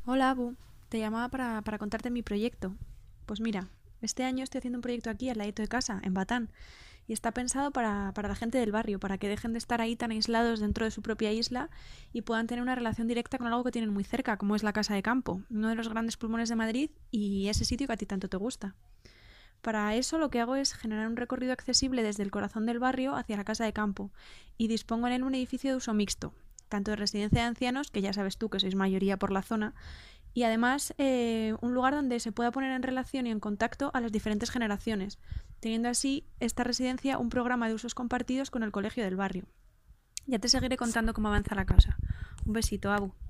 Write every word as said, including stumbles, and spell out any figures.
Hola, Abu. Te llamaba para, para contarte mi proyecto. Pues mira, este año estoy haciendo un proyecto aquí al ladito de casa, en Batán, y está pensado para, para la gente del barrio, para que dejen de estar ahí tan aislados dentro de su propia isla y puedan tener una relación directa con algo que tienen muy cerca, como es la Casa de Campo, uno de los grandes pulmones de Madrid y ese sitio que a ti tanto te gusta. Para eso lo que hago es generar un recorrido accesible desde el corazón del barrio hacia la Casa de Campo y dispongo en él un edificio de uso mixto, tanto de residencia de ancianos, que ya sabes tú que sois mayoría por la zona, y además eh, un lugar donde se pueda poner en relación y en contacto a las diferentes generaciones, teniendo así esta residencia un programa de usos compartidos con el colegio del barrio. Ya te seguiré contando cómo avanza la casa. Un besito, Abu.